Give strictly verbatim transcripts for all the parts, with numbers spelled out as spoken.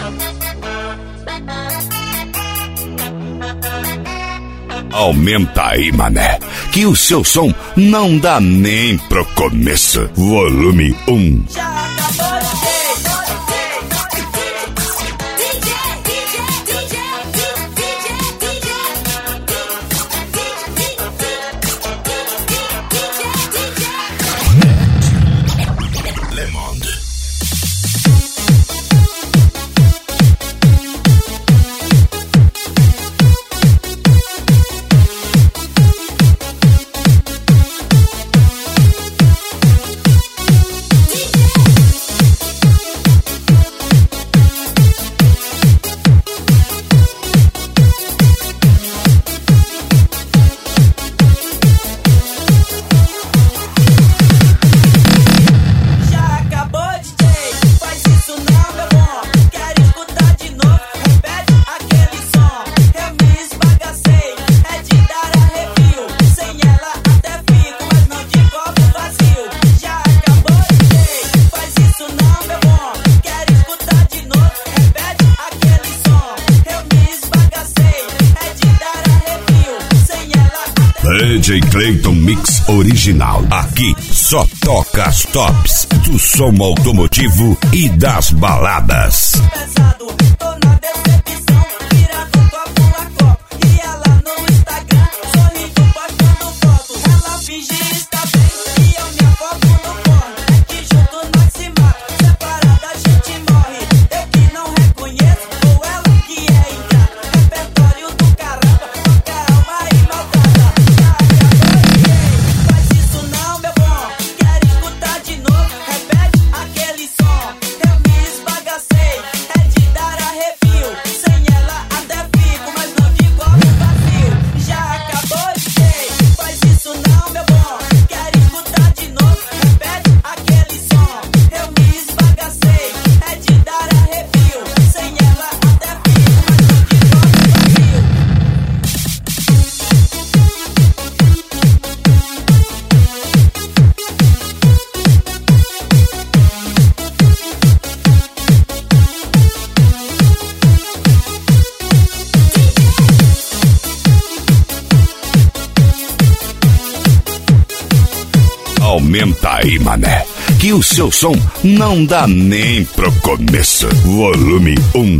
Aumenta aí, mané, que o seu som não dá nem pro começo. Volume um. Já acabou de D J Clayton Mix Original. Aqui só toca as tops do som automotivo e das baladas. Pesado, tô na decepção, virando copo a copo. E ela no Instagram, sorrindo, postando foto. Ela finge estar bem e eu me afogo no porno. É que junto nós se mata, separada a gente morre. Eu que não reconheço, ou ela que é ingrata. Repertório do caramba, toca alma e maltrata. Já acabou de gay, faz isso não, meu bom. Quer escutar de novo? Repete aquele som. Eu me esbagacei, é de dar arrepio. Sem ela até fico, mas não de copo vazio. Já acabou de gay, faz isso não, meu bom. Quer escutar de novo? Repete aquele som. Eu me esbagacei, é de dar arrepio. Sem ela até fico, mas não de copo vazio. Aumenta aí, mané, que o seu som não dá nem pro começo. Volume um.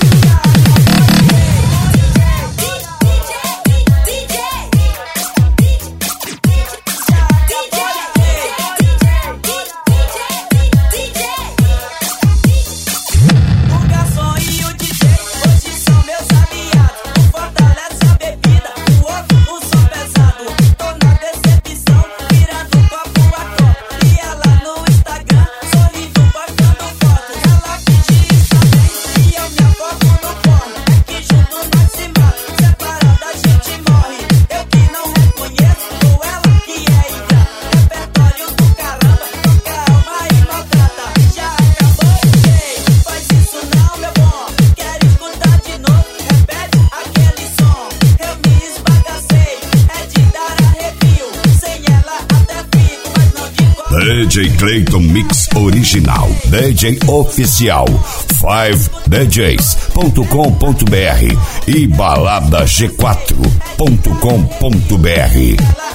O garçom e o D J hoje são meus aliados. Um fortalece a bebida, o outro o som pesado. Tô na decepção, virando copo a copo. E ela no Instagram, sorrindo, postando foto. Ela finge estar bem e eu me afogo no porno. É que junto nós se mata, separada a gente morre. Eu que não reconheço, ou ela que é ingrata. Repertório do caramba, toca alma e maltrata. Já acabou de gay, faz isso não, meu bom. Quer escutar de novo? Repete aquele som. Eu me esbagacei, é de dar arrepio. Sem ela até fico, mas não de copo. D J Clayton Mix Original. D J Oficial. five d js ponto com ponto b r e balada g quatro ponto com ponto b r.